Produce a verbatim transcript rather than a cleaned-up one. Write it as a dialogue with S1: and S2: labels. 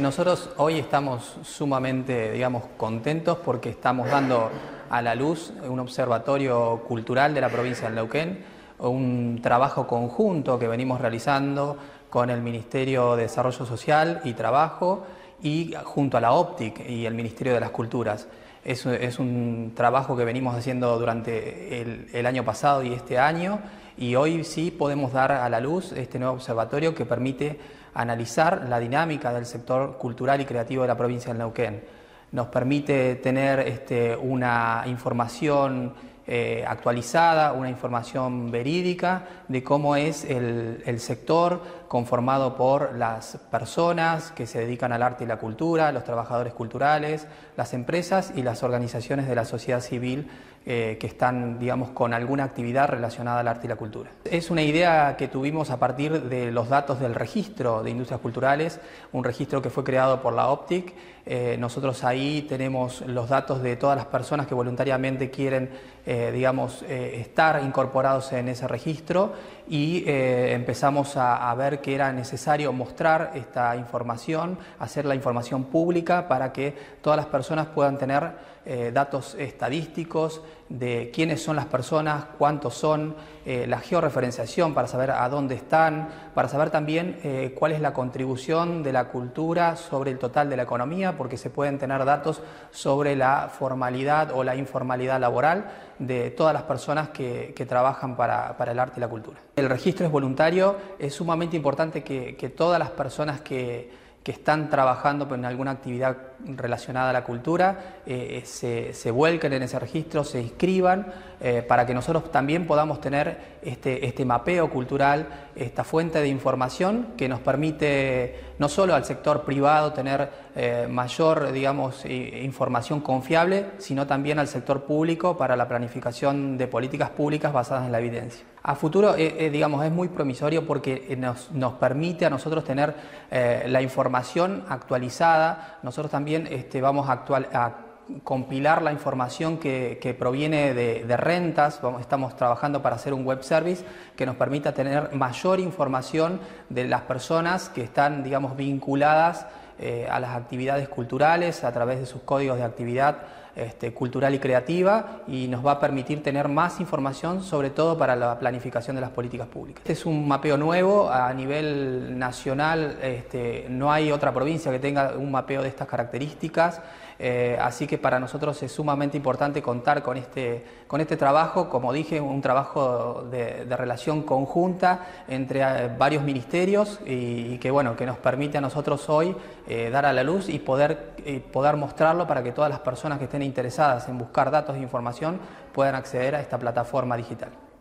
S1: Nosotros hoy estamos sumamente, digamos, contentos porque estamos dando a la luz un observatorio cultural de la provincia de Neuquén, un trabajo conjunto que venimos realizando con el Ministerio de Desarrollo Social y Trabajo y junto a la OPTIC y el Ministerio de las Culturas. Es, es un trabajo que venimos haciendo durante el, el año pasado y este año, y hoy sí podemos dar a la luz este nuevo observatorio que permite analizar la dinámica del sector cultural y creativo de la provincia del Neuquén. Nos permite tener este, una información eh, actualizada, una información verídica de cómo es el, el sector conformado por las personas que se dedican al arte y la cultura, los trabajadores culturales, las empresas y las organizaciones de la sociedad civil eh, que están, digamos, con alguna actividad relacionada al arte y la cultura. Es una idea que tuvimos a partir de los datos del registro de industrias culturales, un registro que fue creado por la OPTIC. Eh, nosotros ahí tenemos los datos de todas las personas que voluntariamente quieren, eh, digamos, eh, estar incorporados en ese registro, y eh, empezamos a, a ver que era necesario mostrar esta información, hacer la información pública para que todas las personas puedan tener eh, datos estadísticos de quiénes son las personas, cuántos son, eh, la georreferenciación para saber a dónde están, para saber también eh, cuál es la contribución de la cultura sobre el total de la economía, porque se pueden tener datos sobre la formalidad o la informalidad laboral de todas las personas que, que trabajan para, para el arte y la cultura. El registro es voluntario, es sumamente importante que, que todas las personas que, que están trabajando en alguna actividad relacionada a la cultura eh, se, se vuelquen en ese registro, se inscriban, eh, para que nosotros también podamos tener este, este mapeo cultural, esta fuente de información que nos permite no solo al sector privado tener eh, mayor, digamos, información confiable, sino también al sector público para la planificación de políticas públicas basadas en la evidencia. A futuro, eh, eh, digamos, es muy promisorio porque nos, nos permite a nosotros tener eh, la información actualizada. Nosotros también este, vamos a, actual, a compilar la información que, que proviene de, de rentas. Vamos, estamos trabajando para hacer un web service que nos permita tener mayor información de las personas que están, digamos, vinculadas eh, a las actividades culturales a través de sus códigos de actividad Este, cultural y creativa, y nos va a permitir tener más información, sobre todo para la planificación de las políticas públicas. Este es un mapeo nuevo a nivel nacional, este, no hay otra provincia que tenga un mapeo de estas características, eh, así que para nosotros es sumamente importante contar con este, con este trabajo, como dije, un trabajo de, de relación conjunta entre eh, varios ministerios, y, y que, bueno, que nos permite a nosotros hoy eh, dar a la luz y poder, eh, poder mostrarlo para que todas las personas que estén interesadas en buscar datos e información puedan acceder a esta plataforma digital.